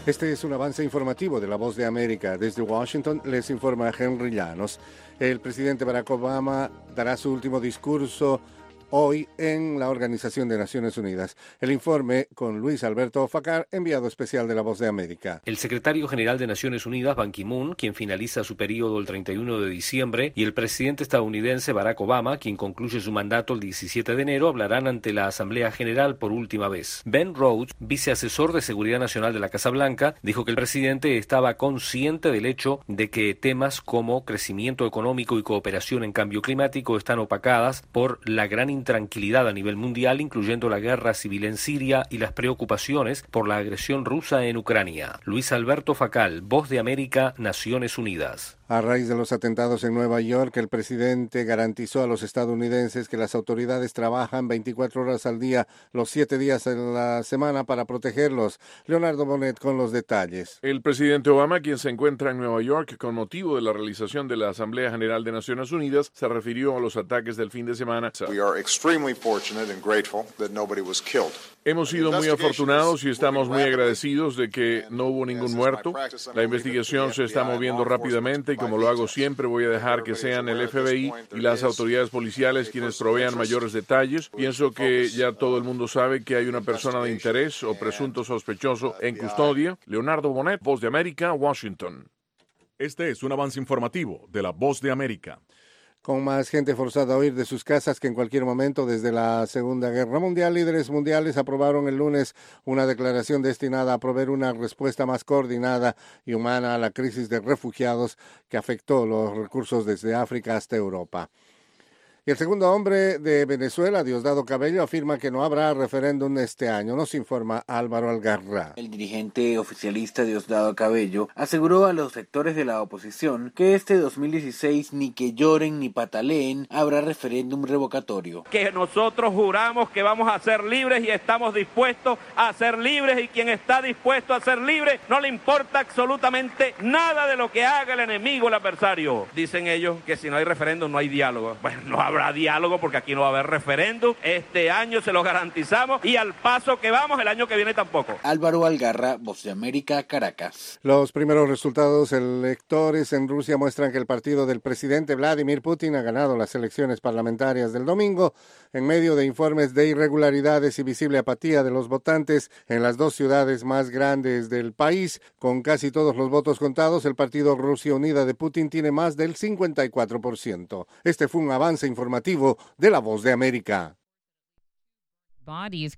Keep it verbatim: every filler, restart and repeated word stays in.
Este es un avance informativo de La Voz de América. Desde Washington les informa Henry Llanos. El presidente Barack Obama dará su último discurso hoy en la Organización de Naciones Unidas. El informe con Luis Alberto Facar, enviado especial de La Voz de América. El secretario general de Naciones Unidas, Ban Ki-moon, quien finaliza su periodo el treinta y uno de diciembre, y el presidente estadounidense Barack Obama, quien concluye su mandato el diecisiete de enero, hablarán ante la Asamblea General por última vez. Ben Rhodes, viceasesor de Seguridad Nacional de la Casa Blanca, dijo que el presidente estaba consciente del hecho de que temas como crecimiento económico y cooperación en cambio climático están opacadas por la gran intranquilidad a nivel mundial, incluyendo la guerra civil en Siria y las preocupaciones por la agresión rusa en Ucrania. Luis Alberto Facal, Voz de América, Naciones Unidas. A raíz de los atentados en Nueva York, el presidente garantizó a los estadounidenses que las autoridades trabajan veinticuatro horas al día, los siete días en la semana para protegerlos. Leonardo Bonet con los detalles. El presidente Obama, quien se encuentra en Nueva York con motivo de la realización de la Asamblea General de Naciones Unidas, se refirió a los ataques del fin de semana. We are extremely fortunate and grateful that nobody was killed. Hemos sido muy afortunados y estamos muy agradecidos de que no hubo ningún muerto. La investigación se está moviendo rápidamente y como lo hago siempre voy a dejar que sean el F B I y las autoridades policiales quienes provean mayores detalles. Pienso que ya todo el mundo sabe que hay una persona de interés o presunto sospechoso en custodia. Leonardo Bonet, Voz de América, Washington. Este es un avance informativo de La Voz de América. Con más gente forzada a huir de sus casas que en cualquier momento desde la Segunda Guerra Mundial, líderes mundiales aprobaron el lunes una declaración destinada a proveer una respuesta más coordinada y humana a la crisis de refugiados que afectó los recursos desde África hasta Europa. Y el segundo hombre de Venezuela, Diosdado Cabello, afirma que no habrá referéndum este año. Nos informa Álvaro Algarra. El dirigente oficialista Diosdado Cabello aseguró a los sectores de la oposición que este dos mil dieciséis ni que lloren ni pataleen habrá referéndum revocatorio. Que nosotros juramos que vamos a ser libres y estamos dispuestos a ser libres, y quien está dispuesto a ser libre no le importa absolutamente nada de lo que haga el enemigo, el adversario. Dicen ellos que si no hay referéndum no hay diálogo. Bueno, no habrá Habrá diálogo porque aquí no va a haber referéndum. Este año se lo garantizamos y al paso que vamos el año que viene tampoco. Álvaro Algarra, Voz de América, Caracas. Los primeros resultados electores en Rusia muestran que el partido del presidente Vladimir Putin ha ganado las elecciones parlamentarias del domingo en medio de informes de irregularidades y visible apatía de los votantes en las dos ciudades más grandes del país. Con casi todos los votos contados, el partido Rusia Unida de Putin tiene más del cincuenta y cuatro por ciento. Este fue un avance informativo de La Voz de América. Bodies